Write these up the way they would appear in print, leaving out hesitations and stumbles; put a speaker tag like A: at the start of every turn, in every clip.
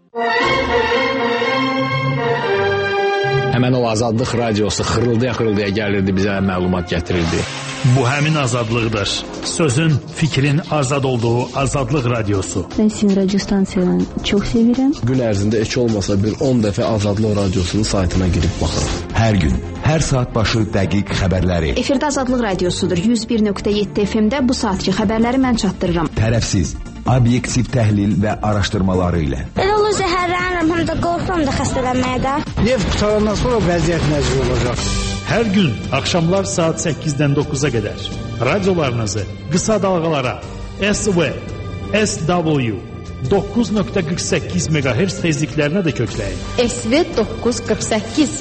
A: Həmən o Azadlıq radiosu xırıldaya gəlirdi, bizə məlumat gətirirdi.
B: Bu həmin azadlıqdır. Sözün, fikrin azad olduğu Azadlıq radiosu.
C: Ben sizin radyo stansiyalarını çok sevirəm.
D: Gün ərzində heç olmasa bir 10 dəfə Azadlıq radiosunun saytına girib baxırım.
E: Hər gün, hər saat başı dəqiq xəbərləri.
F: Efirdə Azadlıq radiosudur. 101.7 FM-də bu saatki xəbərləri mən çatdırıram.
E: Tərəfsiz, obyektiv təhlil və araşdırmaları ilə.
G: Elə olur zəhərlənirəm, həm də qorxuram da xəstələnməyə də.
H: Neft qutarandan sonra vəziyyət necə olacaq?
B: Hər gün axşamlar saat 8-dən 9-a qədər radiolarınızı qısa dalğalara SV, SW 9.48 MHz tezliklərinə də kökləyin.
I: SV 948.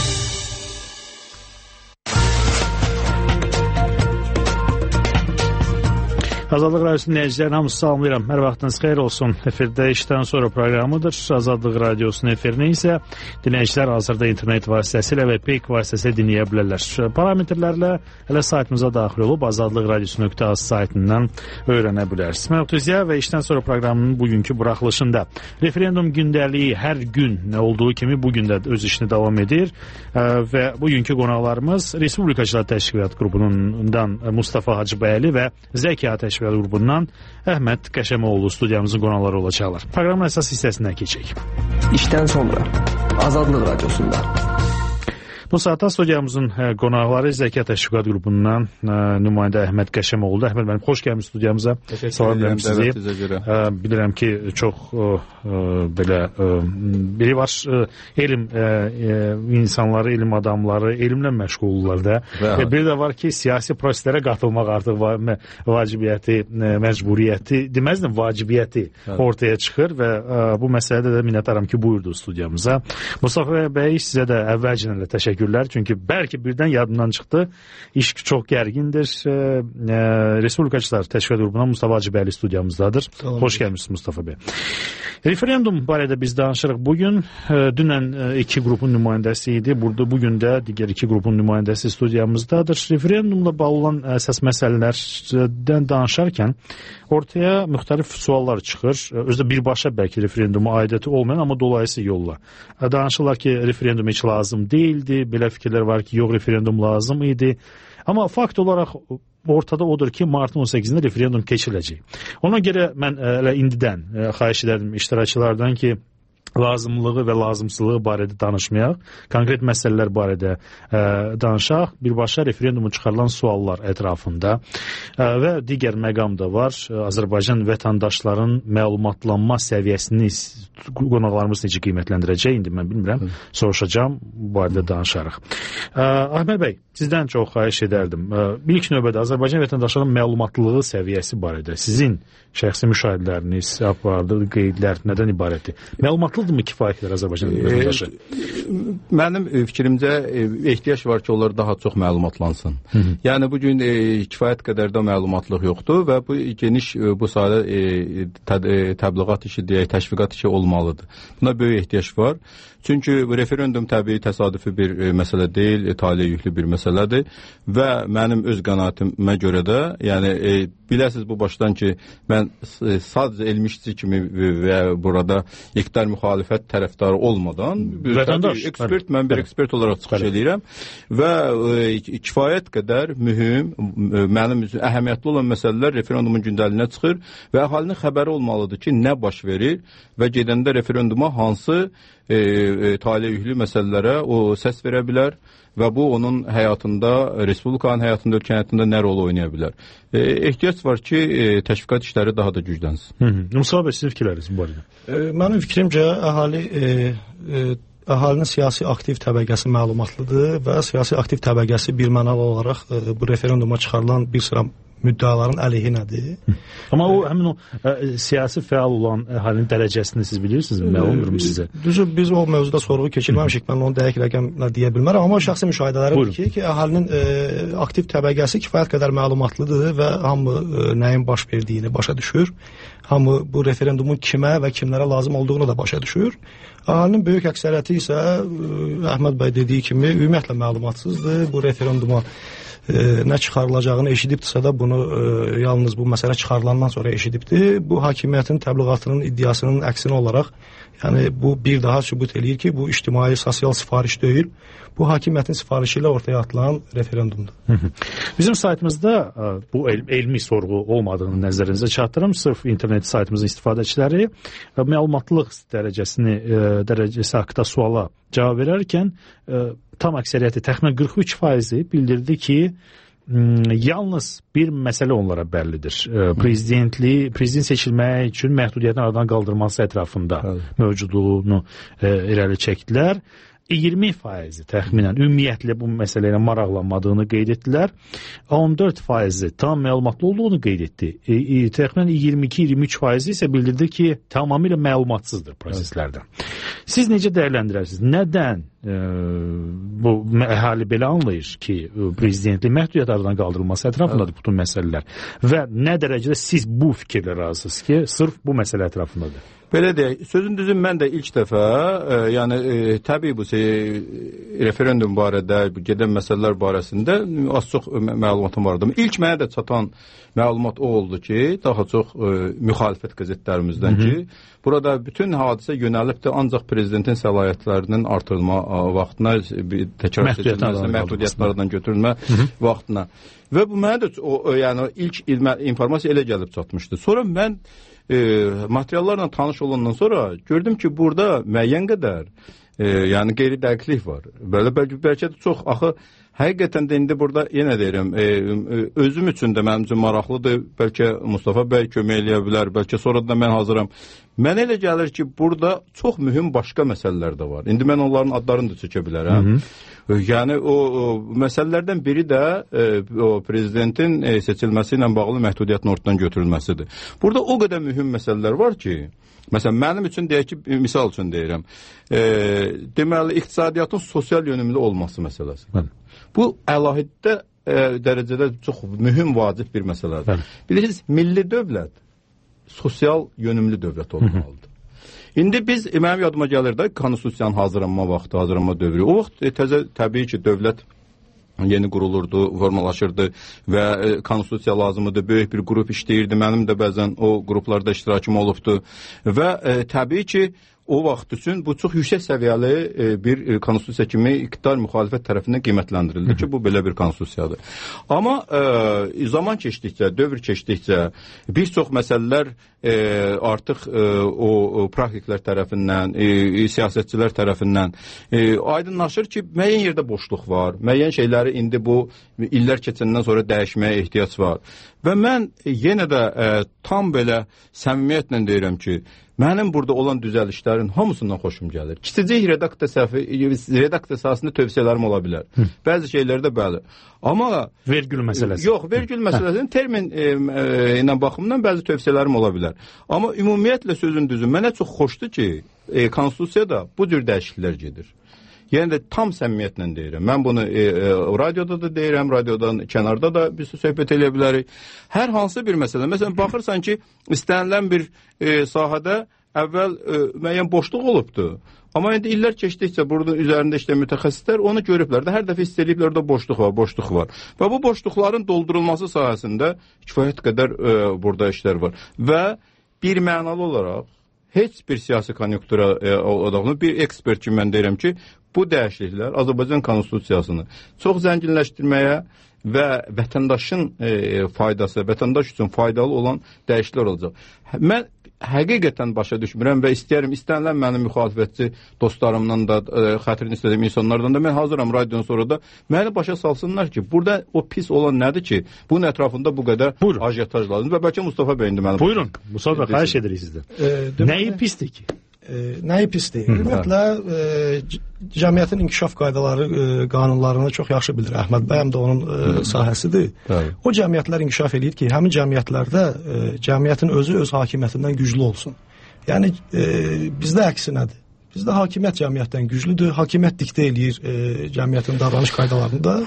B: Azadlıq Radiosu'nun dinləyicilərini hamısı salamlayıram. Hər vaxtınız xeyir olsun. Efirdə işdən sonra proqramıdır. Azadlıq Radiosu'nun efirini isə dinləyicilər hazırda internet vasitəsilə və peyk vasitəsilə dinləyə bilərlər. Parametrlərlə hələ saytımıza daxil olub azadlıqradiosu.az saytından öyrənə bilərsiniz. Mən Ötüziya və işdən sonra proqramının bugünkü buraxılışında referendum gündəliyi hər gün nə olduğu kimi bugün də öz işini davam edir və bugünkü qonaqlarımız Respublikaçılar Təşkilat qrupundan Mustafa Hacıbəyli və Zəkiya Təşkilat qrupundan Əhməd Qəşəmoğlu studiyamızın qonaqları olacaqlar. Proqramın əsas hissəsindən keçək.
D: İşdən sonra Azadlıq radiosunda.
B: Bu saatda studiyamızın qonaqları Zəkiya Təşkilat qrupundan nümayəndə Əhməd Qəşəmoğlu. Əhməd mənim xoş gəlmisiniz studiyamıza.
J: Salam edirəm sizi.
B: Bilirəm ki, çox belə biri var elm insanları, elm adamları elmlə məşğullar da. Və bir də var ki, siyasi proseslərə qatılmaq artıq vacibiyyəti, məcburiyyəti, deməzdim vacibiyyəti ortaya çıxır və bu məsələdə də minnətdaram ki, buyurdu studiyamıza. Mustafa bəy, sizə də əvvəlcə təşəkkürlər. Çünki bəlkə birdən yadımdan çıxdı. İş çox gərgindir. Respublikaçılar Təşkilat qrupundan Mustafa Hacıbəyli studiyamızdadır. Xoş gəlmişsiniz Mustafa bəy. Referendum barədə biz danışırıq bugün. Dünən iki qrupun nümayəndəsi idi. Burada bugün də digər iki qrupun nümayəndəsi studiyamızdadır. Referendumla bağlı olan əsas məsələlərdən danışarkən ortaya müxtəlif suallar çıxır. Özdə birbaşa bəlkə referenduma aidiyyəti olmayan, amma dolayısı yolla. Danışırlar ki, referendum heç lazım deyildi. Belə fikirlər var ki, yox, referendum lazım idi. Amma fakt olaraq ortada odur ki, martın 18-də referendum keçiriləcək. Ona görə mən indidən xahiş edirdim iştirakçılardan ki, lazımlığı və lazımsızlığı barədə danışmayaq, konkret məsələlər barədə danışaq, birbaşa referendumu çıxarılan suallar ətrafında və digər məqam da var. Azərbaycan vətəndaşların məlumatlanma səviyyəsini qonaqlarımız necə qiymətləndirəcək, indi mən bilmirəm, soruşacağım, bu barədə danışarıq. Əhməd bəy, sizdən çox xahiş edərdim. İlk növbədə Azərbaycan vətəndaşlarının məlumatlılığı səviyyəsi barədə sizin şəxsi müşahidələriniz, qeydlər nədən ibarətdir? Məlumatlıdırmı kifayətlər Azərbaycan vətəndaşı?
J: Mənim fikrimcə ehtiyac var ki, onlar daha çox məlumatlansın. Yəni bugün kifayət qədər də məlumatlıq yoxdur və bu geniş bu sahədə təbliğat işi deyək, təşviqat işi olmalıdır. Buna böyük ehtiyac var. Çünki referendum təbii təsadüfi bir məsələ deyil, taliyə yüklü bir məsələdir və mənim öz qənaətimə görə də, yəni biləsiniz bu başdan ki, mən sadəcə elmi işçi kimi və burada iqtidar müxalifət tərəfdarı olmadan ekspert, mən bir ekspert olaraq çıxış edirəm və kifayət qədər mühüm, mənim üçün əhəmiyyətli olan məsələlər referendumun gündəliyinə çıxır və əhalinin xəbəri olmalıdır ki, nə baş verir və gedəndə referenduma hansı taliyə yüklü məsələlərə o səs verə bilər və bu onun həyatında, Respublikanın həyatında, ölkə həyatında nə rol oynaya bilər. Ehtiyac var ki, təşviqat işləri daha da güclənsin.
B: Mustafa bəy, sizin fikirləriniz bu barədə?
H: Mənim fikrimcə, əhalinin siyasi aktiv təbəqəsi məlumatlıdır və siyasi aktiv təbəqəsi birmənalı olaraq bu referenduma çıxarılan bir sıra müddəaların əleyhinədir.
B: Amma o həmin o siyasi fəal olan əhalinin dərəcəsini siz bilirsinizmi? Məlumdur sizə?
H: Düzü, biz o mövzuda sorğu keçirməmişik. Mən onu dəqiq rəqəmlə deyə bilmərəm. Amma şəxsi müşahidələrimdir ki, əhalinin aktiv təbəqəsi kifayət qədər məlumatlıdır və hamı nəyin baş verdiyini başa düşür. Hamı bu referendumun kimə və kimlərə lazım olduğunu da başa düşür. Əhalinin böyük əksəriyyəti isə Əhməd bəy dediyi kimi ümumiyyətlə məlumatsızdır. Bu referenduma nə çıxarılacağını eşidibdirsə də bunu yalnız bu məsələ çıxarılandan sonra eşidibdir. Bu hakimiyyətin təbliğatının iddiasının əksinə olaraq, yəni bu bir daha sübut eləyir ki, bu ictimai sosial sifariş deyil, bu hakimiyyətin sifarişi ilə ortaya atılan referendumdur.
B: Bizim saytımızda bu elmi sorğu olmadığını nəzərinizə çatdırım. Sırf internet saytımızın istifadəçiləri məlumatlılıq dərəcəsi haqqında suala cavab verərkən tam əksəriyyəti təxminən 43% bildirdi ki, yalnız bir məsələ onlara bəllidir. Prezident seçilmək üçün məhdudiyyətin aradan qaldırılması ətrafında mövcudluğunu irəli çəkdilər. 20% təxminən ümumiyyətlə bu məsələ ilə maraqlanmadığını qeyd etdilər. 14% tam məlumatlı olduğunu qeyd etdi. Təxminən 22-23% isə bildirdi ki, tamamilə məlumatsızdır proseslərdən. Siz necə dəyərləndirərsiniz? Nədən bu əhali belə anlayır ki, prezidentlik məhdudiyyət aradan qaldırılması ətrafındadır bütün məsələlər və nə dərəcədə siz bu fikirlə razısınız ki, sırf bu məsələ ətrafındadır?
J: Belə deyək, sözün düzü mən də ilk dəfə, yəni təbii bu referendum barədə, gedən məsələlər barəsində az çox məlumatım vardı. İlk mənə də çatan məlumat o oldu ki, daha çox müxalifət qəzetlərimizdən ki, burada bütün hadisə yönəlib də ancaq prezidentin səlahiyyətlərinin artırılma vaxtına, təkrar seçilməsi, məhdudiyyətlərdən götürülmə vaxtına. Və bu mənə də yəni ilk informasiya elə gəlib çatmışdı. Sonra mən materiallarla tanış olandan sonra gördüm ki, burada müəyyən qədər yəni qeyri-dəqiqlik var. Bəlkə də çox, axı həqiqətən də indi burada yenə deyirəm, özüm üçün də mənim üçün maraqlıdır. Bəlkə Mustafa bəy kömək eləyə bilər, bəlkə sonra da mən hazıram. Mənə elə gəlir ki, burada çox mühüm başqa məsələlər də var. İndi mən onların adlarını da çəkə bilərəm. Yəni o məsələlərdən biri də o prezidentin seçilməsi ilə bağlı məhdudiyyətin ortadan götürülməsidir. Burada o qədər mühüm məsələlər var ki, məsələn, mənim üçün deyək ki, misal üçün deyirəm, deməli, iqtisadiyyatın sosial yönümlü olması məsələsi. Bu əlahidə dərəcədə çox mühüm, vacib bir məsələdir. Bilirsiniz, milli dövlət sosial yönümlü dövlət olmalıdır. İndi biz, mənim yadıma gəlir də, konstitusiyanın hazırlanma vaxtı, hazırlanma dövrü. O vaxt təbii ki, dövlət yeni qurulurdu, formalaşırdı və konstitusiya lazımıdır, böyük bir qrup işləyirdi. Mənim də bəzən o qruplarda iştirakım olubdu və təbii ki, o vaxt üçün bu çox yüksək səviyyəli bir konstitusiya kimi iqtidar müxalifət tərəfindən qiymətləndirildi ki, bu belə bir konstitusiyadır. Amma zaman keçdikcə, dövr keçdikcə bir çox məsələlər artıq o praktiklər tərəfindən, siyasətçilər tərəfindən aydınlaşır ki, müəyyən yerdə boşluq var, müəyyən şeyləri indi bu illər keçəndən sonra dəyişməyə ehtiyac var. Və mən yenə də tam belə səmimiyyətlə deyirəm ki, mənim burada olan düzəlişlərin hamısından xoşum gəlir. Kiçicik redaksiya sahəsində tövsiyələrim ola bilər. Bəzi şeylərdə bəli. Amma
B: vergül məsələsi.
J: Yox, vergül məsələsinin termin ilə baxımından bəzi tövsiyələrim ola bilər. Amma ümumiyyətlə sözün düzü mənə çox xoşdur ki, konstitusiyada bu cür dəyişikliklər gedir. Yəni də tam səmimiyyətlə deyirəm. Mən bunu radioda da deyirəm, radiodan kənarda da bir söhbət eləyə bilərik. Hər hansı bir məsələ. Məsələn, baxırsan ki, istənilən bir sahədə əvvəl müəyyən boşluq olubdu. Amma indi illər keçdikcə burada üzərində işləyən mütəxəssislər onu görüblər də, hər dəfə istəyirlər orada boşluq var. Və bu boşluqların doldurulması sahəsində kifayət qədər burada işlər var. Və bir mənalı olaraq heç bir siyasi konjunktura odaqlı bir ekspert kimi mən deyirəm ki, bu dəyişikliklər Azərbaycan konstitusiyasını çox zənginləşdirməyə və vətəndaşın faydası, vətəndaş üçün faydalı olan dəyişikliklər olacaq. Mən həqiqətən başa düşmürəm və istəyərəm, istənilən mənim müxalifətçi dostlarımdan da, xətrini istədiyim insanlardan da mən hazıram radiodan sonra da məni başa salsınlar ki, burada o pis olan nədir ki, bunun ətrafında bu qədər ajiyataj lazımdır və bəlkə Mustafa bəy indi mənim.
B: Buyurun, Mustafa bəy, xahiş edirik sizdən. Nəyi pisdir ki?
H: Nəyi pisdir? Ümumiyyətlə, cəmiyyətin inkişaf qaydaları, qanunlarını çox yaxşı bilir Əhməd bəy, həm də onun sahəsidir. O cəmiyyətlər inkişaf edir ki, həmin cəmiyyətlərdə cəmiyyətin özü öz hakimiyyətindən güclü olsun. Yəni, bizdə əksinədir. Bizdə hakimiyyət cəmiyyətdən güclüdür, hakimiyyət diktə eləyir cəmiyyətin davranış qaydalarında.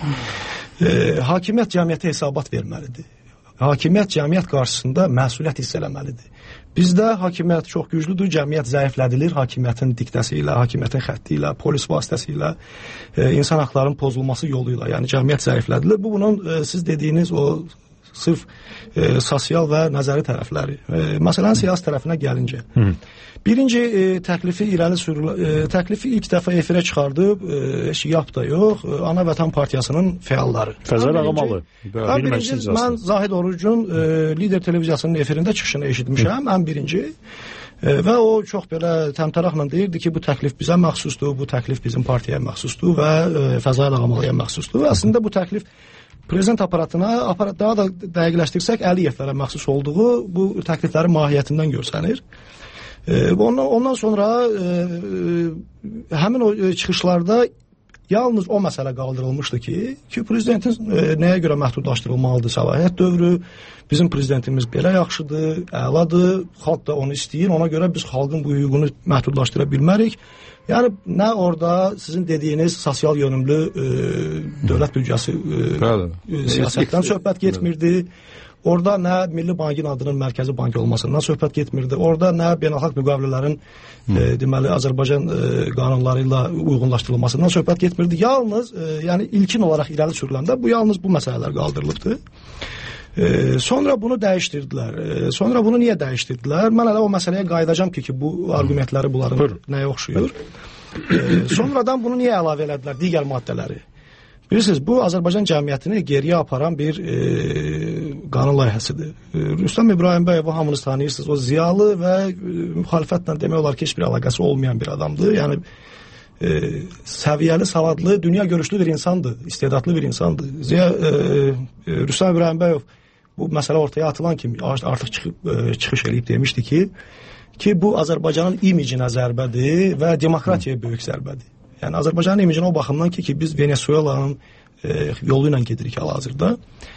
H: Hakimiyyət cəmiyyətə hesabat verməlidir. Hakimiyyət cəmiyyət qarşısında məsuliyyət hiss eləməlidir. Bizdə hakimiyyət çox güclüdür, cəmiyyət zəiflədilir, hakimiyyətin diktəsi ilə, hakimiyyətin xətti ilə, polis vasitəsilə, insan haqlarının pozulması yolu ilə, yəni cəmiyyət zəiflədilir. Bu, bunun siz dediyiniz o sırf sosial və nəzəri tərəfləri. Məsələn, siyasi tərəfinə gəlincə. Birinci təklifi irəli sürülür, təklifi ilk dəfə efirə çıxardıb, heç yap da yox, Ana Vətən Partiyasının fəalları.
B: Fəzəl Ağamalı.
H: Birinci, mən Zahid Orucun Lider televiziyasının efirində çıxışını eşitmişəm, ən birinci. Və o çox belə təmtəraqla deyirdi ki, bu təklif bizə məxsusdur, bu təklif bizim partiyaya məxsusdur və Fəzəl Ağamalıya məxsusdur. Və əslində bu təklif prezident aparatına, daha da dəqiqləşdirsək, Əliyevlərə məxsus olduğu bu təkliflərin mahiyyətindən görsənir. Ondan sonra həmin o çıxışlarda yalnız o məsələ qaldırılmışdı ki, prezidentin nəyə görə məhdudlaşdırılmalıdır səlahiyyət dövrü, bizim prezidentimiz belə yaxşıdır, əladır, xalq da onu istəyir, ona görə biz xalqın bu hüququnu məhdudlaşdıra bilmərik. Yəni, nə orada sizin dediyiniz sosial yönümlü dövlət büdcəsi siyasətdən söhbət getmirdi. Orada nə Milli Bankın adının mərkəzi bank olmasından söhbət getmirdi. Orada nə beynəlxalq müqavilələrin deməli Azərbaycan qanunları ilə uyğunlaşdırılmasından söhbət getmirdi. Yalnız, yəni ilkin olaraq irəli sürüləndə bu yalnız bu məsələlər qaldırılıbdı. Sonra bunu dəyişdirdilər. Sonra bunu niyə dəyişdirdilər? Mən hələ o məsələyə qayıdacam ki, bu argumentləri bunların nəyə oxşuyur. Sonradan bunu niyə əlavə elədilər? Digər maddələri. Bilirsiniz, bu Azərbaycan cəmiyyətini geriyə aparan bir qanun layihəsidir. Rüstəm İbrahimbəyev, hamınız tanıyırsınız, o ziyalı və müxalifətlə demək olar ki, heç bir əlaqəsi olmayan bir adamdır. Yəni, səviyyəli, savadlı, dünya görüşlü bir insandır, istedadlı bir insandır. Rüstəm İbrahimbəyev bu məsələ ortaya atılan kimi artıq çıxış eləyib demişdi ki, bu Azərbaycanın imicinə zərbədir və demokratiyaya böyük zərbədir. Yəni, Azərbaycanın imicinə o baxımdan ki, biz Venezuelanın yolu ilə gedirik hal-hazırda.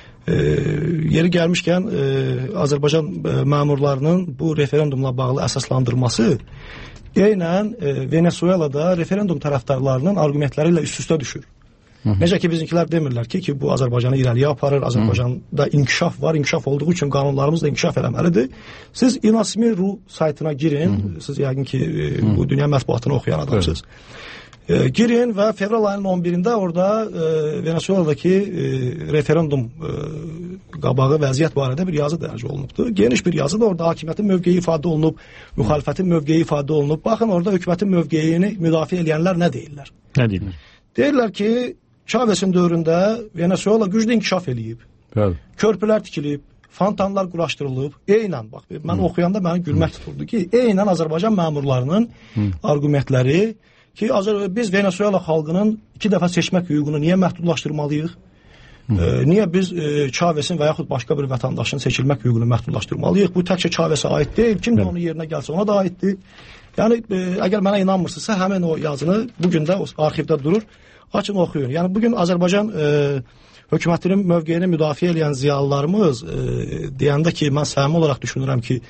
H: Yeri gəlmişkən, Azərbaycan məmurlarının bu referendumla bağlı əsaslandırması eynən Venezuelada referendum tərəfdarlarının argumentləri ilə üst-üstə düşür. Necə ki, bizimkilər demirlər ki, bu Azərbaycanı irəliyə aparır, Azərbaycanda inkişaf var, inkişaf olduğu üçün qanunlarımız da inkişaf eləməlidir. Siz İNASMİ.ru saytına girin, siz yəqin ki, bu dünya mətbuatını oxuyan adamsınız. Girin və fevral ayının 11-də orada Venezueladakı referendum qabağı vəziyyət barədə bir yazı dərc olunubdur. Geniş bir yazı da orada hakimiyyətin mövqeyi ifadə olunub, müxalifətin mövqeyi ifadə olunub. Baxın, orada hökumətin mövqeyini müdafiə edənlər nə deyirlər?
B: Nə deyirlər?
H: Deyirlər ki, Chavez'in dövründə Venezuela güclü inkişaf eləyib. Körpülər tikilib, fontanlar quraşdırılıb. Eynən, bax, mən oxuyanda məni gülmək tuturdu ki, eynən Azərbaycan məmurlarının argumentləri ki, biz Venezuela xalqının 2 dəfə seçmək hüququnu niyə məhdudlaşdırmalıyıq? Niyə biz Chavez'in və yaxud başqa bir vətəndaşın seçilmək hüququnu məhdudlaşdırmalıyıq? Bu təkcə Chavez'e aid deyil, kim də onun yerinə gəlsə ona da aiddir. Yəni, əgər mənə inanmırsınızsa, həmin o yazını bugün də arxivdə durur, açın oxuyun. Yəni, bugün Azərbaycan hökumətinin mövqeyini müdafiə edən ziyalılarımız deyəndə ki, mən səmimi olaraq düşünürəm ki,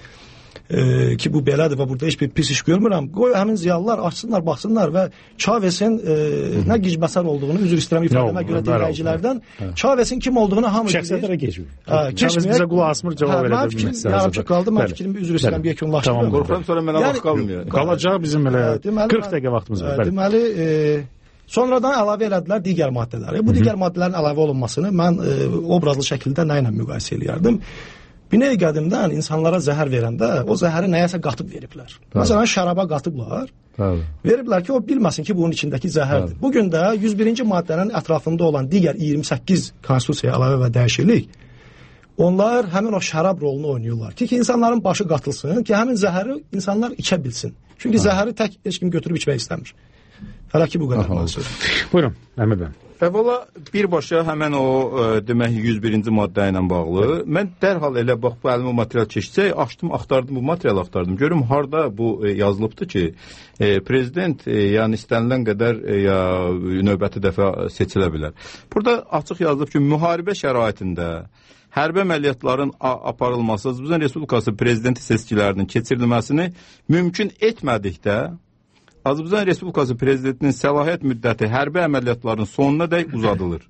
H: bu belədir və burada heç bir pis iş görmürəm. Qoy həmin ziyalılar açsınlar, baxsınlar və Chavez'in nə gicbəsər olduğunu, üzr istəyirəm ifadəmə görə dinləyicilərdən, Chavez'in kim olduğunu hamı bilir.
B: Şəxsətlərə keçmir. Chavez bizə qulaq asmır, cavab verə bilmək istəyir.
H: Yarımçıq qaldı, mən fikrimi üzr istəyirəm, yekunlaşdırım.
J: Qorxuram, sonra mənə vaxt qalmıyor.
B: Qalacaq bizim elə 40 dəqiqə vaxtımız var.
H: Deməli, sonradan əlavə elədilər digər maddələri. Bu digər maddələrin əlavə olunmasını mən obrazlı şəkildə nə ilə müqayisə eləyərdim? Binəy qədimdən insanlara zəhər verəndə o zəhəri nəyəsə qatıb veriblər. Məsələn, şəraba qatıblar. Veriblər ki, o bilməsin ki, bunun içindəki zəhərdir. Bugün də 101-ci maddənin ətrafında olan digər 28 konstitusiyaya əlavə və dəyişiklik, onlar həmin o şərab rolunu oynayırlar ki, insanların başı qatılsın, ki, həmin zəhəri insanlar içə bilsin. Çünki zəhəri tək heç kim götürüb içmək istəmir. Hələ ki, bu qədər məqsud.
B: Buyurun, Əmir bəy.
J: Əvvəla, birbaşa həmən o, demək, 101-ci maddə ilə bağlı, mən dərhal elə, bax, bu əlimə material keçsək, açdım, axtardım, bu material axtardım. Görüm, harada bu yazılıbdır ki, prezident, yəni istənilən qədər növbəti dəfə seçilə bilər. Burada açıq yazılıb ki, müharibə şəraitində hərbi əməliyyatların aparılması, Azərbaycan Respublikası prezidenti seçkilərinin keçirilməsini mümkün etmədikdə, Azərbaycan Respublikası prezidentinin səlahiyyət müddəti hərbi əməliyyatların sonuna dək uzadılır.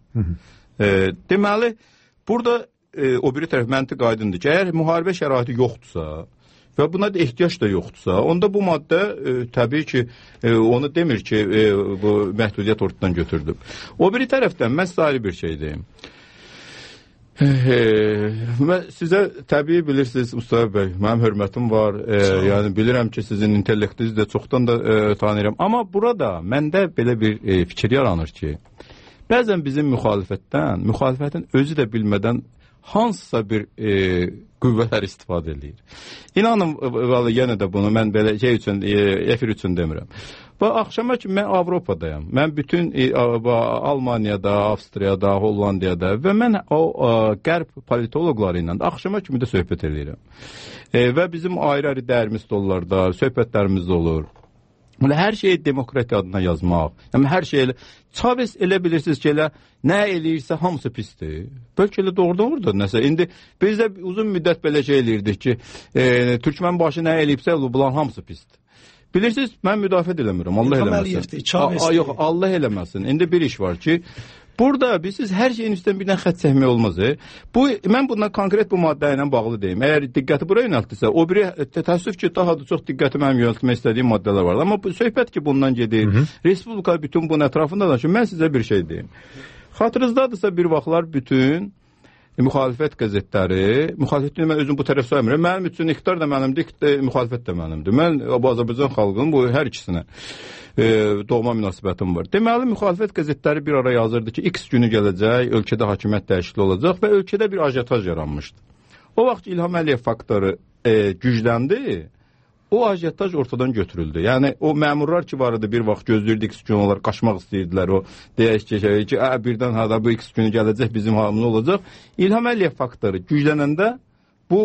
J: Deməli, burada o biri tərəf məntiq aydındır ki, əgər müharibə şəraiti yoxdursa, və buna da ehtiyac da yoxdursa, onda bu maddə təbii ki, onu demir ki, bu məhdudiyyət ortadan götürdüm. O biri tərəfdən mən sizə ayrı bir şey deyim. Mən sizə təbii bilirsiniz Mustafa bəy, mənim hörmətim var, yəni bilirəm ki, sizin intellektinizi də çoxdan da tanıyıram. Amma burada məndə belə bir fikir yaranır ki, bəzən bizim müxalifətin özü də bilmədən hansısa bir qüvvələr istifadə edir. İnanın, yenə də bunu mən belə efir üçün demirəm. Və axşama ki, mən Avropadayam. Mən bütün Almaniyada, Avstriyada, Hollandiyada və mən o qərb politoloqları ilə axşama kimi də söhbət edirəm. Və bizim ayrı-ayrı dərimiz dollarda, söhbətlərimiz olur. Hər şeyi demokratiya adına yazmaq. Yəni, hər şey Çavez elə bilirsiniz ki, elə nə eləyirsə hamısı pisdir. Bəlkə elə doğrudan orada nəsə. İndi biz də uzun müddət belə şey eləyirdik ki, Türkmen başı nə eləyibsə, bunların hamısı pisdir. Bilirsiniz, mən müdafiə eləmirəm. Allah eləməsin. Yox, Allah eləməsin. İndi bir iş var ki, burada siz hər şeyin üstdən birdən xət çəkmək olmaz. Mən bundan konkret bu maddə ilə bağlı deyim. Əgər diqqəti buraya yönəltdirsə, o biri təəssüf ki, daha da çox diqqəti mənim yönəltmək istədiyim maddələr var. Amma bu söhbət ki, bundan gedir. Respublika bütün bunun ətrafında danışır. Mən sizə bir şey deyim. Xatırınızdadırsa bir vaxtlar bütün müxalifət qəzetləri, müxalifət mən özüm bu tərəf saymışam. Mənim üçün iqtidar da mənimdir, müxalifət də mənimdir. Mən Azərbaycan xalqının bu hər ikisinə doğma münasibətim var. Deməli, müxalifət qəzetləri bir ara yazırdı ki, X günü gələcək, ölkədə hakimiyyət dəyişikliyi olacaq və ölkədə bir ajitaj yaranmışdı. O vaxt İlham Əliyev faktoru gücləndi, o ajitaj ortadan götürüldü. Yəni, o məmurlar ki var idi, bir vaxt gözləyirdi X günü onlar qaçmaq istəyirdilər, o deyək ki, birdən bu X günü gələcək, bizim hamımız olacaq. İlham Əliyev faktoru güclənəndə bu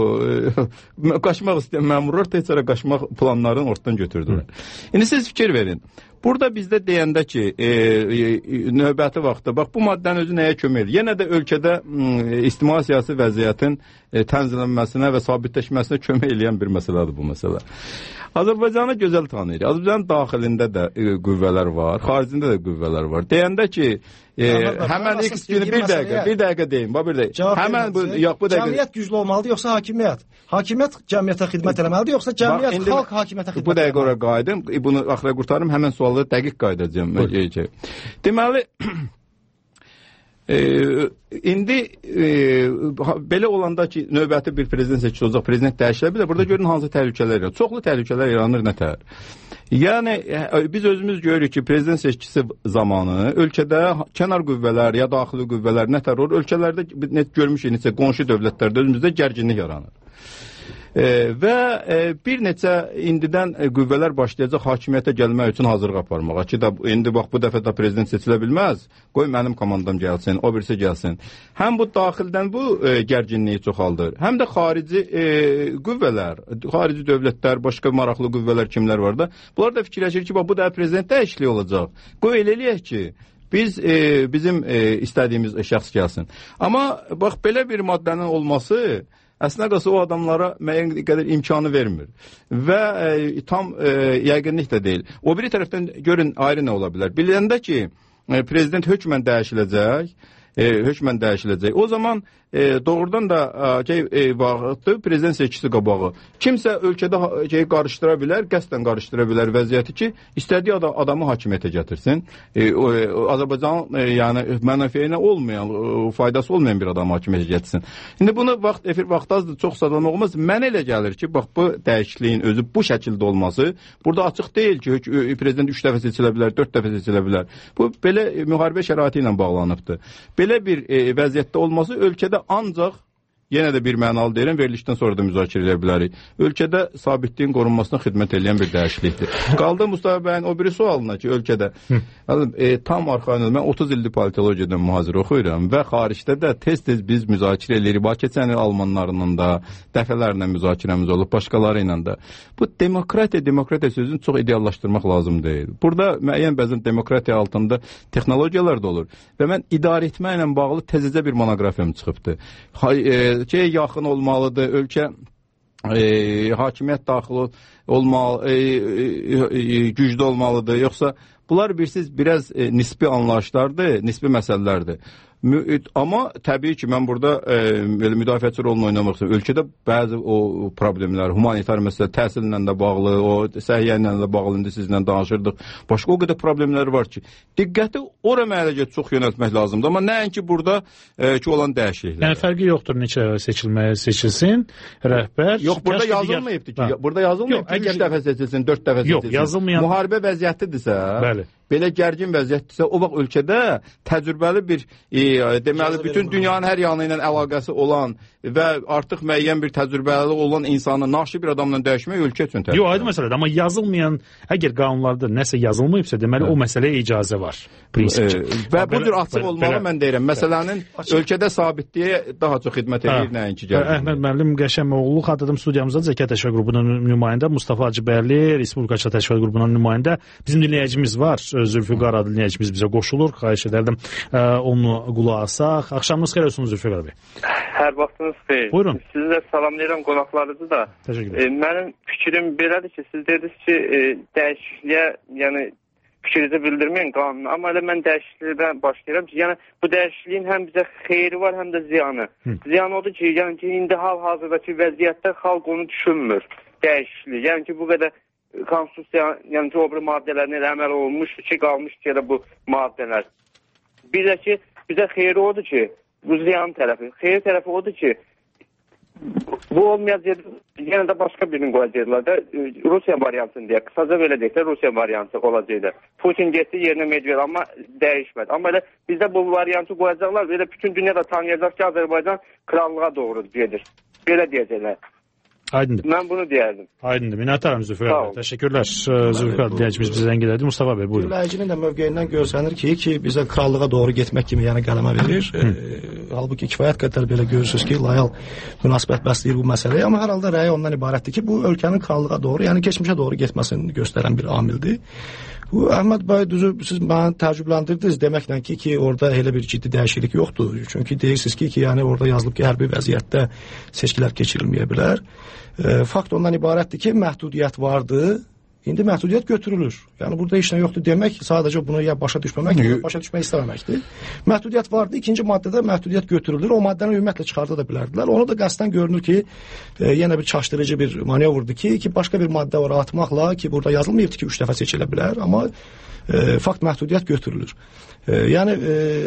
J: qaçmaq istəyən məmurlar tezcə qaçmaq planlarını ortadan götürdülər. İndi siz fikir verin. Burada bizdə deyəndə ki, növbəti vaxtda, bax, bu maddənin özü nəyə kömək edir? Yenə də ölkədə ictimai siyasi vəziyyətin tənzimlənməsinə və sabitləşməsinə kömək edən bir məsələdir bu məsələ. Azərbaycanı gözəl tanıyır. Azərbaycanın daxilində də qüvvələr var, xaricində də qüvvələr var. Deyəndə ki, həmən X günü bir dəqiqə deyim, həmən bu dəqiqə...
H: Cəmiyyət güclü olmalıdır, yoxsa hakimiyyət? Hakimiyyət cəmiyyətə xidmət eləməlidir, yoxsa cəmiyyət xalq hakimiyyətə xidmət eləməlidir?
J: Bu dəqiqə oraya qayıdım, bunu axıra qurtarım, həmən sualı dəqiq qayıdacağım. Deməli, indi belə olanda ki, növbəti bir prezident seçilir olacaq, prezident dəyişilə bilər, burada görün hansı təhlükələr yaranır. Çoxlu təhlükələr yaranır, nətər? Yəni, biz özümüz görürük ki, prezident seçkisi zamanı ölkədə kənar qüvvələr ya daxili qüvvələr nətər olur? Ölkələrdə görmüşük neçə qonşu dövlətlərdə özümüzdə gərginlik yaranır. Və bir neçə indidən qüvvələr başlayacaq hakimiyyətə gəlmək üçün hazırlıq aparmağa ki, indi bax bu dəfə də prezident seçilə bilməz, qoy mənim komandam gəlsin, o birisi gəlsin. Həm bu daxildən bu gərginliyi çoxaldır, həm də xarici qüvvələr, xarici dövlətlər, başqa maraqlı qüvvələr kimlər var da, bunlar da fikirləşir ki, bax bu da prezident dəyişikliyi olacaq, qoy elə eləyək ki, bizim istədiyimiz şəxs gəlsin. Amma bax belə bir maddənin olması əslində qalsa o adamlara müəyyən qədər imkanı vermir və tam yəqinlik də deyil. O biri tərəfdən görün ayrı nə ola bilər. Biləndə ki, prezident hökmən dəyişiləcək. O zaman doğrudan da vaxtı prezident seçkisi qabağı. Kimsə ölkədə qarışdıra bilər, qəsdən qarışdıra bilər vəziyyəti ki, istədiyi adamı hakimiyyətə gətirsin. Azərbaycan mənafeyinə olmayan, faydası olmayan bir adamı hakimiyyətə gətirsin. İndi bunu efir vaxt azdır, çox sadalamaq olmaz. Mənə elə gəlir ki, bax bu dəyişikliyin özü bu şəkildə olması, burada açıq deyil ki, prezident 3 dəfə seçilə bilər, 4 dəfə seçilə bilər. Bu belə müharibə şəraiti ilə bağlanıbdır. Belə bir vəziyyətdə olması ölkədə ancaq, yenə də bir mənalı deyirəm, verilişdən sonra da müzakirə edə bilərik. Ölkədə sabitliyin qorunmasına xidmət edən bir dəyişiklikdir. Qaldı Mustafa bəyin o biri sualına ki, ölkədə tam arxayın mən 30 ildir politologiyadan mühazirə oxuyuram və xaricdə də tez-tez biz müzakirə edirik. Keçən il almanlarla da dəfələrlə müzakirəmiz olub, başqaları ilə də. Bu demokratiya sözünü çox ideallaşdırmaq lazım deyil. Burada müəyyən bəzən demokratiya altında texnologiyalar da olur və mən idarə etmə ilə bağlı təzəcə bir monoqrafiyam çıxıbdır. Yaxın olmalıdır, ölkə hakimiyyət daxil olmalı, güclü olmalıdır, yoxsa bunlar biraz nisbi anlayışlardır, nisbi məsələlərdir. Amma təbii ki, mən burada belə müdafiəçi rolunu oynamaq istəyirəm. Ölkədə bəzi o problemlər, humanitar məsələ, təhsillə də bağlı, o səhiyyə ilə də bağlı, indi sizlə danışırdıq. Başqa o qədər problemlər var ki, diqqəti ora məələcə çox yönəltmək lazımdır. Amma nəinki burada ki, olan dəyişikliklər.
B: Yəni, fərqi yoxdur neçə seçilsin rəhbər.
J: Yox, burada yazılmayıbdır ki, burada yazılmayıb ki, 3 dəfə seçilsin, 4 dəfə seçilsin.
B: Yox, yazılmayan...
J: Müharibə vəziyyətidirsə...
B: Bəli.
J: Belə gərgin vəziyyətdirsə, o vaxt ölkədə təcrübəli bir, deməli, bütün dünyanın hər yanı ilə əlaqəsi olan və artıq müəyyən bir təcrübəli olan insanı naşı bir adamla dəyişmək ölkə üçün təbii.
B: Yox, aydın məsələdir. Amma yazılmayan, əgər qanunlarda nəsə yazılmayıbsa, deməli, o məsələyə icazə var.
J: Və bu cür açıq olmalı, mən deyirəm. Məsələnin ölkədə sabitliyə daha çox xidmət edir, nəinki gəlir.
B: Əhməd müəllim Qəşəmoğlu xatırladım studiyamızda Zəka Təşviqat Qrupunun nümayəndə, Mustafa Hacıbəyli, Respublikaçı Təşviqat Qrupunun nümayəndə, bizim dinləyicimiz var. Zülfüqar adlı dinləyicimiz bizə qoşulur. Xahiş edərdim onu qulaq asaq. Axşamınız xeyir olsun Zülfüqar bəy.
K: Hər vaxtınız xeyir.
B: Buyurun.
K: Sizi də salamlayıram qonaqlarınızı da.
B: Təşəkkür edirəm.
K: Mənim fikrim belədir ki, siz dediniz ki, dəyişikliyə, yəni fikrinizi bildirməyin qanunu. Amma elə mən dəyişiklikdən başlayıram ki, yəni bu dəyişikliyin həm bizə xeyri var, həm də ziyanı. Ziyanı odur ki, yəni ki, indi hal-hazırdakı vəziyyətdə xalq onu düşünmür. Dəyişiklik. Yəni ki, bu qədər konstitusiya, yəni ki, o bir maddələrinə əməl olunmuşdur ki, qalmışdır ki, bu maddələr. Bir də ki, bizə xeyri odur ki, bu ziyan tərəfi. Xeyri tərəfi odur ki, bu olmayacaq, yenə də başqa birini qoyacaqlar da, Rusiya variantını deyək. Qısaca belə deyək də, Rusiya variantı olacaqlar. Putin getdi, yerinə Medvedev, amma dəyişmədi. Amma elə bizdə bu variantı qoyacaqlar, elə bütün dünyada tanıyacaq ki, Azərbaycan krallığa doğru gedir. Belə deyəcəklər.
B: Aydındır.
K: Mən bunu deyərdim.
B: Aydındır. Minnətdaram Zülfüqar bəy. Təşəkkürlər. Zülfüqar dinləyicimiz bizə zəng elədi. Mustafa bəy, buyurun.
H: Dinləyicinin də mövqeyindən görsənir ki, bizə krallığa doğru getmək kimi yəni qələmə verir. Halbuki kifayət qədər belə görürsünüz ki, lojal münasibət bəsləyir bu məsələyə. Amma hər halda rəy ondan ibarətdir ki, bu ölkənin krallığa doğru, yəni keçmişə doğru getməsini göstərən bir amildir. Bu Əhməd bəy düzü siz məni təəccübləndirdiniz deməklə ki, orada elə bir ciddi dəyişiklik yoxdur. Çünki deyirsiniz ki, yəni orada yazılıb ki, hərbi vəziyyətdə seçkilər keçirilməyə bilər. Fakt ondan ibarətdir ki, məhdudiyyət vardı. İndi məhdudiyyət götürülür. Yəni burada heç nə yoxdur demək, sadəcə bunu ya başa düşməmək, ya başa düşmək istəməməkdir. Məhdudiyyət vardı. İkinci maddədə məhdudiyyət götürülür. O maddəni ümumiyyətlə çıxarda da bilərdilər. Onu da qəsdən görünür ki, yenə bir çaşdırıcı bir manevrdir ki, başqa bir maddə ora atmaqla ki, burada yazılmayıbdır ki, 3 dəfə seçilə bilər, amma fakt məhdudiyyət götürülür. Yəni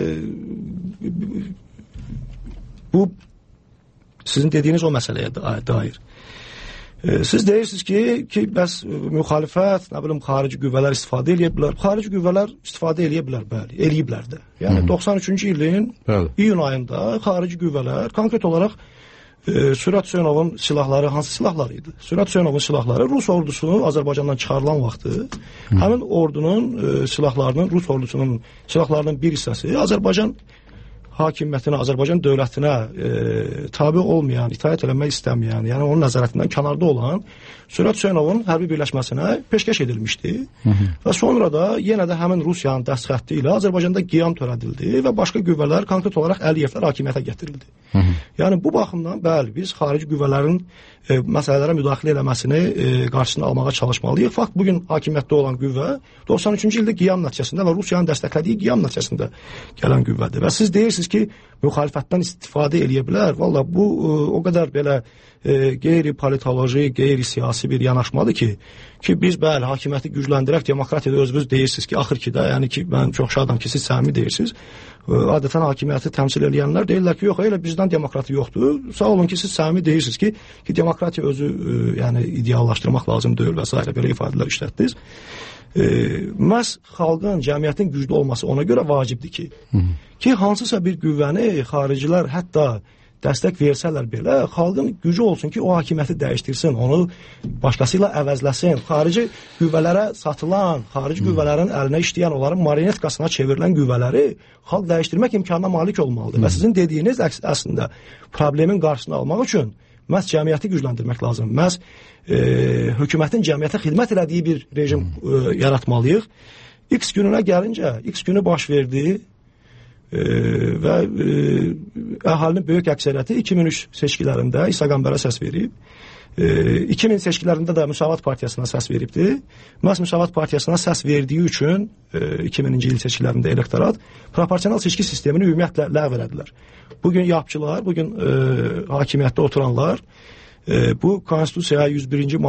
H: bu sizin dediyiniz o məsələyə dair. Siz deyirsiniz ki, bəs müxalifət, nə bilim, xarici qüvvələr istifadə eləyə bilər. Xarici qüvvələr istifadə eləyə bilər, bəli, eləyiblər də. Yəni 93-cü ilin iyun ayında xarici qüvvələr konkret olaraq Sürət Hüseynovun silahları hansı silahlar idi? Sürət Hüseynovun silahları Rus ordusu Azərbaycandan çıxarılan vaxtı həmin ordunun silahlarının, Rus ordusunun silahlarının bir hissəsi Azərbaycan hakimiyyətinə, Azərbaycan dövlətinə tabi olmayan, itaət eləmək istəməyən, yəni onun nəzarətindən kənarda olan Sürət Hüseynovun hərbi birləşməsinə peşkəş edilmişdi. Və sonra da yenə də həmin Rusiyanın dəstxətti ilə Azərbaycanda qiyam törədildi və başqa qüvvələr, konkret olaraq Əliyevlər hakimiyyətə gətirildi. Yəni bu baxımdan, bəli, biz xarici qüvvələrin məsələlərə müdaxilə eləməsini qarşısını almağa çalışmalıyıq. Fakt, bugün hakimiyyətdə olan qüvvə 93-cü ildə qiyam nəticəsində və Rusiyanın dəstəklədiyi qiyam nəticəsində gələn qüvvədir. Və siz deyirsiniz ki, müxalifətdən istifadə eləyə bilər. Valla bu o qədər belə qeyri-politoloji, qeyri-siyasi bir yanaşmadır ki biz bəli, hakimiyyəti gücləndirək, demokratiyada özünüz deyirsiniz ki, axır ki də, yəni ki, mən çox şadam ki, siz səmimi deyirsiniz. Adətən hakimiyyəti təmsil edənlər deyirlər ki, yox, elə bizdən demokrati yoxdur. Sağ olun ki, siz səmimi deyirsiniz ki, demokratiya özü yəni ideallaşdırmaq lazım deyil və s. belə ifadələr işlətdiniz. Məhz xalqın, cəmiyyətin güclü olması ona görə vacibdir ki, hansısa bir qüvvəni xaricilər hətta dəstək versələr belə, xalqın gücü olsun ki, o hakimiyyəti dəyişdirsin, onu başqası ilə əvəzləsin. Xarici qüvvələrə satılan, xarici qüvvələrin əlinə işləyən, onların marionetkasına çevrilən qüvvələri xalq dəyişdirmək imkanına malik olmalıdır. Və sizin dediyiniz əslində problemin qarşısını almaq üçün məhz cəmiyyəti gücləndirmək lazım. Məhz hökumətin cəmiyyətə xidmət elədiyi bir rejim yaratmalıyıq. X gününə gəlincə, X günü baş verdi və əhalinin böyük əksəriyyəti 2003 seçkilərində İsa Qəmbərə səs verib. 2000 seçkilərində də Müsavat Partiyasına səs veribdi. Məhz Müsavat Partiyasına səs verdiyi üçün 2000-ci il seçkilərində elektorat proporsional seçki sistemini ümumiyyətlə ləğv elədilər. Bugün yapçılar, bugün hakimiyyətdə oturanlar bu Konstitusiya 101-ci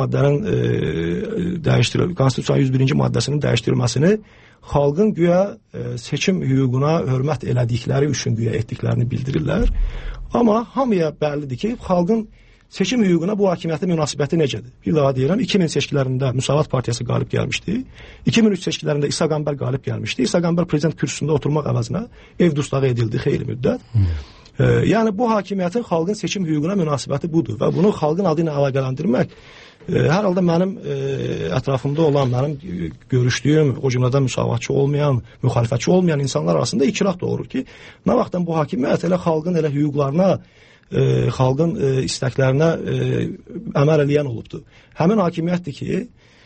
H: maddənin Konstitusiyanın 101-ci maddəsinin dəyişdirilməsini xalqın güya seçim hüququna hörmət elədikləri üçün güya etdiklərini bildirirlər. Amma hamıya bəllidir ki, xalqın seçim hüququna bu hakimiyyətin münasibəti necədir? Bir daha deyirəm, 2000 seçkilərində Müsavat Partiyası qalib gəlmişdi. 2003 seçkilərində İsa Qəmbər qalib gəlmişdi. İsa Qəmbər prezident kürsüsündə oturmaq əvəzinə ev dustağı edildi xeyli müddət. Yəni bu hakimiyyətin xalqın seçim hüququna münasibəti budur və bunu xalqın adı ilə əlaqələndirmək hər halda mənim ətrafımda olan, mənim görüşdüyüm, o cümlədən müsavatçı olmayan, müxalifətçi olmayan insanlar arasında ikilaf doğurur ki, nə vaxtdan bu hakimiyyət elə xalqın elə hüquqlarına, xalqın istəklərinə əməl eləyən olubdur. Həmin hakimiyyətdir ki,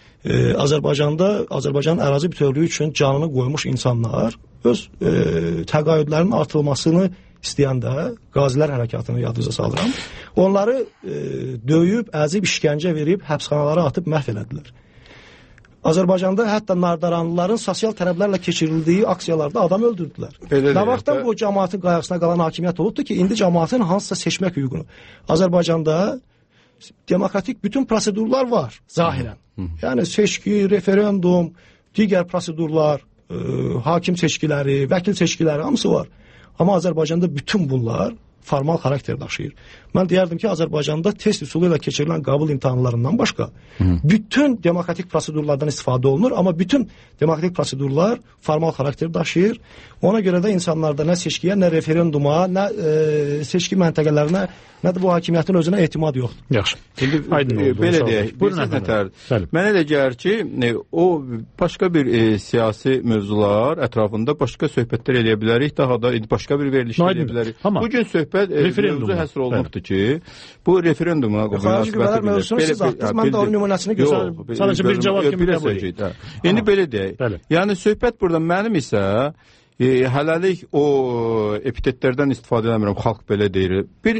H: Azərbaycanın ərazi bütövlüyü üçün canını qoymuş insanlar öz təqaüdlərinin artırılmasını istəyəndə, qazilər hərəkatını yadınıza salıram, onları döyüb, əzib, işgəncə verib, həbsxanalara atıb məhv elədilər. Azərbaycanda hətta nardaranlıların sosial tələblərlə keçirildiyi aksiyalarda adam öldürdülər. Nə vaxtdan bu cəmaatın qayğısına qalan hakimiyyət olubdur ki, indi cəmaatın hansısa seçmək hüququnu. Azərbaycanda demokratik bütün prosedurlar var, zahirən. Yəni seçki, referendum, digər prosedurlar, hakim seçkiləri, vəkil seçkiləri, hamısı var. Amma Azərbaycanda bütün bunlar formal xarakter daşıyır. Mən deyərdim ki, Azərbaycanda test üsulu ilə keçirilən qəbul imtahanlarından başqa bütün demokratik prosedurlardan istifadə olunur, amma bütün demokratik prosedurlar formal xarakter daşıyır. Ona görə də insanlarda nə seçkiyə, nə referenduma, nə seçki məntəqələrinə, nə də bu hakimiyyətin özünə etimad yoxdur.
B: Yaxşı.
J: Belə deyək, mənə elə gəlir ki, o başqa bir siyasi mövzular ətrafında başqa söhbətlər eləyə bilərik, daha da başqa bir verilişlər eləyə bilərik. Bugün söhbət mövzu həsr olunubdur ki, bu referenduma
H: mən də onun nümunəsini göstərim.
B: Sadəcə bir cavab kimi qəbul edək.
J: İndi belə deyək, yəni söhbət burada mənim isə hələlik o epitetlərdən istifadə edəmirəm, xalq belə deyir. Bir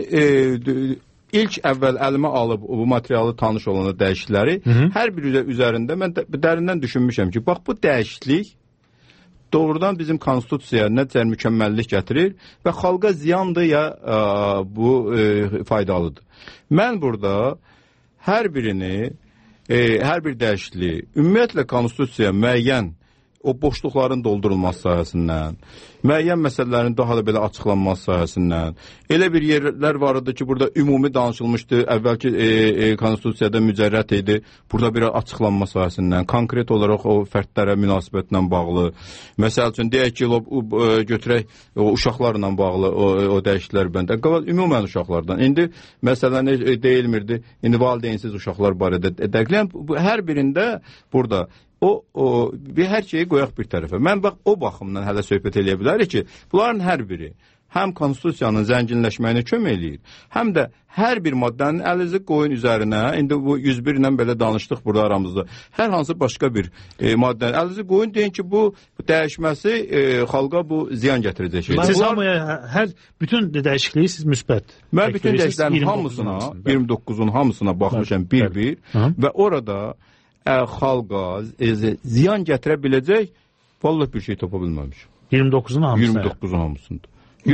J: ilk əvvəl əlimə alıb bu materialı tanış olana dəyişiklikləri hər bir üzərində mən dərindən düşünmüşəm ki, bax bu dəyişiklik doğrudan bizim konstitusiyaya nə cər mükəmməllik gətirir və xalqa ziyandır ya bu faydalıdır. Mən burada hər birini, hər bir dəyişikliyi ümumiyyətlə konstitusiyaya müəyyən o boşluqların doldurulması sahəsindən, müəyyən məsələlərin daha da belə açıqlanması sahəsindən, elə bir yerlər var idi ki, burada ümumi danışılmışdı, əvvəlki konstitusiyada mücərrət idi, burada bir açıqlanma sahəsindən, konkret olaraq o fərdlərə münasibətlə bağlı, məsəl üçün, deyək ki, götürək o uşaqlarla bağlı o dəyişikliklər bəndə, ümumən uşaqlardan. İndi məsələn deyilmirdi, indi valideynsiz uşaqlar barədə dəqiqləyən, hər birində burada bir hər şeyi qoyaq bir tərəfə. Mən bax, o baxımdan hələ söhbət eləyə bilərik ki, bunların hər biri həm konstitusiyanın zənginləşməyinə kömək eləyir, həm də hər bir maddənin əlizi qoyun üzərinə, indi bu 101 ilə belə danışdıq burada aramızda, hər hansı başqa bir maddənin əlizi qoyun deyin ki, bu dəyişməsi xalqa bu ziyan gətirəcək şeydir.
B: Siz hamıya, bütün dəyişikliyi siz müsbət.
J: Mən bütün dəyişiklərin hamısına, 29-un hamısına baxmışam bir-bir və orada xalqa ziyan gətirə biləcək vallahi bir şey tapa bilməmiş.
B: 29-un hamısında.
J: 29-un hamısında.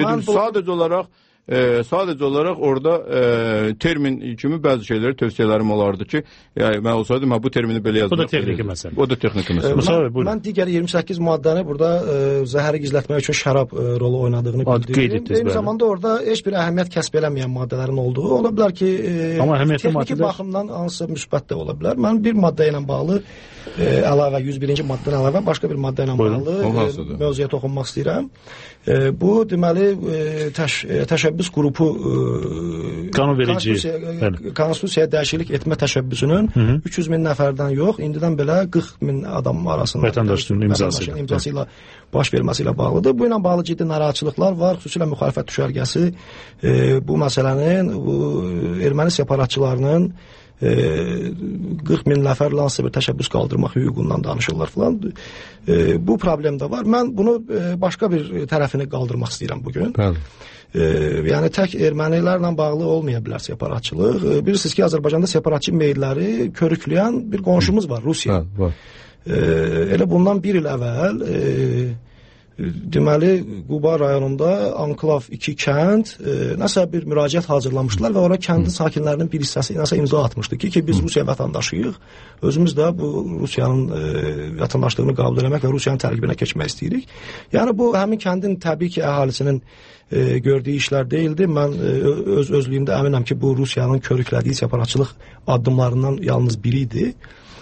J: Sadəcə olaraq orada termin kimi bəzi şeyləri tövsiyələrim olardı ki, mən olsaydım bu termini belə yazmaq.
B: Bu da texniki məsələ.
J: O da texniki məsələ.
H: Mən digər 28 maddəni burada zəhəri gizlətmək üçün şərab rolu oynadığını bildirirəm. Eyni zamanda orada heç bir əhəmiyyət kəsb eləməyən maddələrin olduğu ola bilər ki, texniki baxımdan hansısa müsbət də ola bilər. Mən bir maddə ilə bağlı əlavə, 101-ci maddən əlavə başqa bir maddə ilə bağlı mövzuya toxunmaq istəyirəm. Bu, deməli, təşəbbüs qrupu konstitusiyaya dəyişiklik etmə təşəbbüsünün 300 min nəfərdən yox, indidən belə 40 min adam arasında
B: vətəndaşın
H: imzası ilə baş verməsi ilə bağlıdır. Bu ilə bağlı ciddi narahatçılıqlar var, xüsusilə müxalifət düşərgəsi bu məsələnin erməni separatçılarının 40 min nəfərlə hansısa bir təşəbbüs qaldırmaq hüququndan danışırlar filan. Bu problem də var. Mən bunu başqa bir tərəfini qaldırmaq istəyirəm bugün. Yəni tək ermənilərlə bağlı olmaya bilər separatçılıq. Bilirsiniz ki, Azərbaycanda separatçı meylləri körükləyən bir qonşumuz var, Rusiya. Elə bundan bir il əvvəl deməli Quba rayonunda Anklav 2 kənd nəsə bir müraciət hazırlamışdılar və ora kəndin sakinlərinin bir hissəsi nəsə imza atmışdı ki, biz Rusiya vətəndaşıyıq. Özümüz də bu Rusiyanın vətəndaşlığını qəbul etmək və Rusiyanın tərkibinə keçmək istəyirik. Yəni bu həmin kəndin təbii ki, əhalisinin gördüyü işlər deyildi. Mən öz özlüyümdə əminəm ki, bu Rusiyanın körüklədiyi separatçılıq addımlarından yalnız biri idi.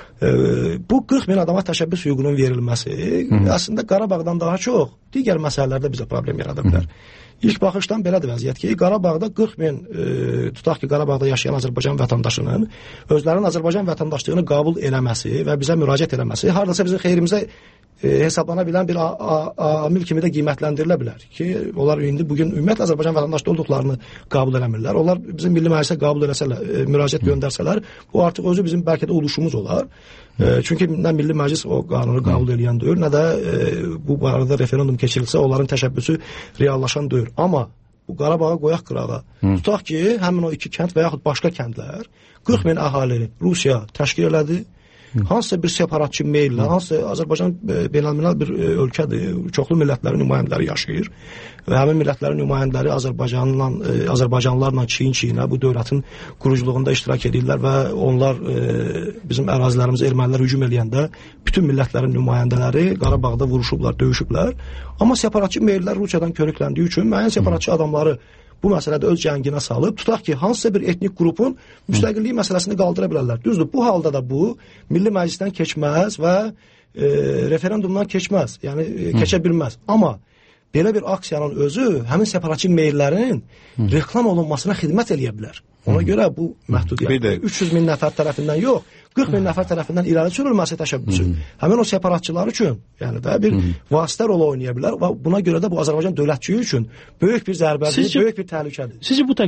H: Bu 40 min adama təşəbbüs hüququnun verilməsi əslində Qarabağdan daha çox digər məsələlərdə bizə problem yarada bilər. İlk baxışdan belədir vəziyyət ki, Qarabağda 40 min, tutaq ki, Qarabağda yaşayan Azərbaycan vətəndaşının özlərinin Azərbaycan vətəndaşlığını qəbul eləməsi və bizə müraciət eləməsi hardasa bizim xeyrimizə hesablana bilən bir amil kimi də qiymətləndirilə bilər ki, onlar indi bugün ümumiyyətlə Azərbaycan vətəndaşlığı olduqlarını qəbul eləmirlər. Onlar bizim milli məclisə qəbul eləsələr, müraciət göndərsələr, bu artıq özü bizim bəlkə də oluşumuz olar. Çünki nə milli məclis o qanunu qəbul eləyən deyil, nə də bu barədə referendum keçirilsə onların təşəbbüsü reallaşan deyil. Amma bu Qarabağa qoyaq qırağa. Tutaq ki, həmin o iki kənd və yaxud başqa kəndlər 40 min əhali Rusiya təşkil elədi. Hansısa bir separatçı meyllə, hansısa Azərbaycan beynəlmiləl bir ölkədir, çoxlu millətlərin nümayəndələri yaşayır və həmin millətlərin nümayəndələri Azərbaycanlılarla çiyin-çiyinə bu dövlətin quruculuğunda iştirak edirlər və onlar bizim ərazilərimizə ermənilər hücum eləyəndə bütün millətlərin nümayəndələri Qarabağda vuruşublar, döyüşüblər. Amma separatçı meyllər Rusiyadan körükləndiyi üçün müəyyən separatçı adamları bu məsələdə öz cənginə salıb, tutaq ki, hansısa bir etnik qrupun müstəqilliyi məsələsini qaldıra bilərlər. Düzdür, bu halda da bu milli məclisdən keçməz və referendumdan keçməz, yəni keçə bilməz. Amma belə bir aksiyanın özü həmin separatçı meyllərin reklam olunmasına xidmət eləyə bilər. Ona görə bu məhdudiyyət 300 min nəfər tərəfindən yox, 40 min nəfər tərəfindən irəli sürülməsi təşəbbüsü həmin o separatçılar üçün, yəni də bir vasitə rol oynaya bilər və buna görə də bu Azərbaycan dövlətçiliyi üçün böyük bir zərbədir, böyük bir təhlükədir.
B: Sizcə bu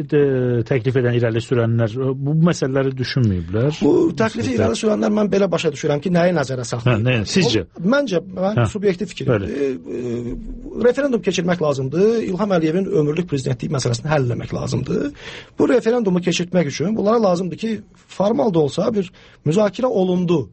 B: təklif edən irəli sürənlər bu məsələləri düşünməyiblər?
H: Bu təklifi irəli sürənlər mən belə başa düşürəm ki, nəyi nəzərə saxlayır?
B: Sizcə?
H: Məncə, subyektiv fikrim. Referendum keçirmək lazımdır, İlham Əliyevin ömürlük prezidentlik məsələsini həll etmək lazımdır. Bu referendumu keçirtmək üçün bunlara lazımdır ki, formal da olsa bir müzakirə olundu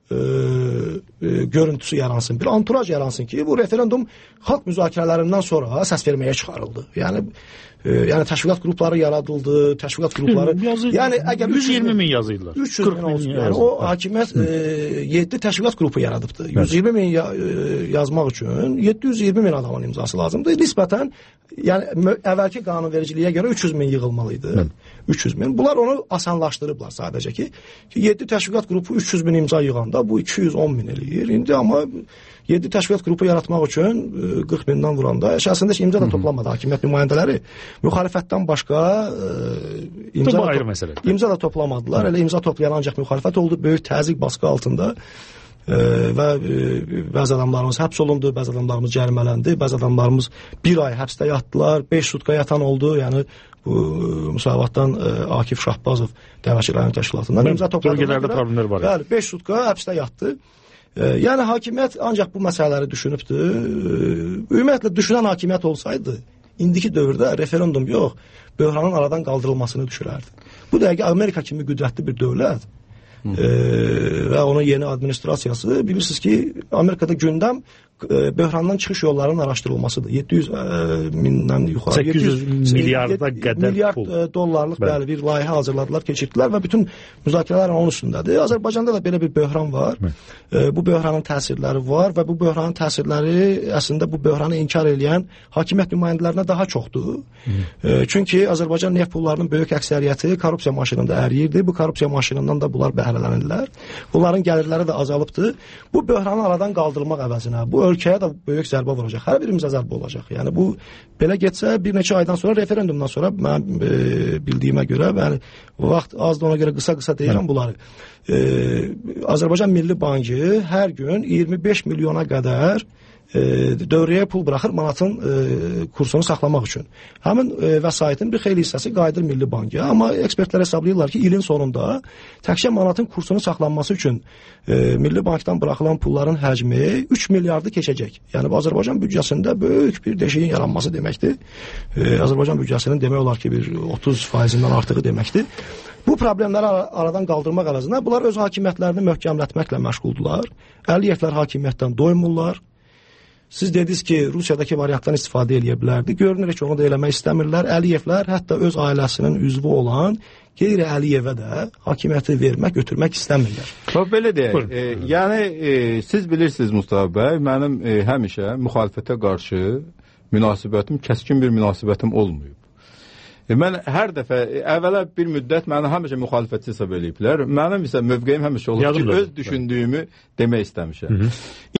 H: görüntüsü yaransın, bir anturaj yaransın ki, bu referendum xalq müzakirələrindən sonra səs verməyə çıxarıldı. Yəni təşviqat qrupları yaradıldı, təşviqat qrupları... Yəni, əgər
B: 120 min yazıydılar.
H: 300 min olsun. Yəni, o hakimiyyət 7 təşviqat qrupu yaradıbdı. 120 min yazmaq üçün 720 min adamın imzası lazımdır. Nisbətən, yəni əvvəlki qanunvericiliyə görə 300 min yığılmalıydı. 300 min. Bunlar onu asanlaşdırıblar sadəcə ki, 7 təşviqat qrupu 300 min imza yığanda bu 210 min eləyir. İndi amma 7 təşviqat qrupu yaratmaq üçün 40 mindən vuranda əslində imza da toplanmadı hakimiyyət nümayəndələri. Müxalifətdən başqa imza da toplamadılar. Elə imza toplayan ancaq müxalifət oldu. Böyük təzyiq baskı altında və bəzi adamlarımız həbs olundu, bəzi adamlarımız cərimələndi, bəzi adamlarımız bir ay həbsdə yatdılar, 5 sutka yatan oldu. Yəni bu Müsavatdan Akif Şahbazov Dəvəçilərin təşkilatından imza topladığına
B: görə
H: bəli, 5 sutka həbsdə yatdı. Yəni hakimiyyət ancaq bu məsələləri düşünübdür. Ümumiyyətlə düşünən hakimiyyət olsaydı, indiki dövrdə referendum yox, böhranın aradan qaldırılmasını düşürərdi. Bu dəqiqə Amerika kimi qüdrətli bir dövlət və onun yeni administrasiyası, bilirsiniz ki, Amerikada gündəm böhrandan çıxış yollarının araşdırılmasıdır. 700 mindən yuxarı
B: 800 milyarda qədər pul.
H: Dollarlıq bəli bir layihə hazırladılar, keçirdilər və bütün müzakirələr onun üstündədir. Azərbaycanda da belə bir böhran var. Bu böhranın təsirləri var və bu böhranın təsirləri əslində bu böhranı inkar edən hakimiyyət nümayəndələrinə daha çoxdur. Çünki Azərbaycan neft pullarının böyük əksəriyyəti korrupsiya maşınında əriyirdi. Bu korrupsiya maşınından da bunlar bəhrələnirlər. Bunların gəlirləri də azalıbdır. Bu böhranı aradan qaldırmaq əvəzinə bu ölkəyə də böyük zərbə vuracaq. Hər birimizə zərbə olacaq. Yəni bu belə getsə bir neçə aydan sonra referendumdan sonra mən bildiyimə görə, yəni vaxt azdır ona görə qısa deyirəm bunları. Azərbaycan Milli Bankı hər gün 25 milyona qədər dövrəyə pul buraxır manatın kursunu saxlamaq üçün. Həmin vəsaitin bir xeyli hissəsi qayıdır Milli Bankaya, amma ekspertlər hesablayırlar ki, ilin sonunda təkcə manatın kursunu saxlanması üçün Milli Bankdan buraxılan pulların həcmi 3 milyardı keçəcək. Yəni bu Azərbaycan büdcəsində böyük bir deşiyin yaranması deməkdir. Azərbaycan büdcəsinin demək olar ki, bir 30%-dən artığı deməkdir. Bu problemləri aradan qaldırmaq əvəzinə bunlar öz hakimiyyətlərini möhkəmlətməklə məşğuldurlar. Əliyevlər hakimiyyətdən doymurlar. Siz dediniz ki, Rusiyadakı variantdan istifadə edə bilərdi. Görünür ki, onu da eləmək istəmirlər. Əliyevlər hətta öz ailəsinin üzvü olan qeyri-Əliyevə də hakimiyyəti vermək, götürmək istəmirlər.
J: Belə deyək, yəni siz bilirsiniz Mustafa bəy, mənim həmişə müxalifətə qarşı münasibətim, kəskin bir münasibətim olmayıb. Mən hər dəfə, əvvəla bir müddət məni həmişə müxalifətçi hesab eləyiblər. Mənim isə mövqeyim həmişə olub ki, öz düşündüyümü demək istəmişəm.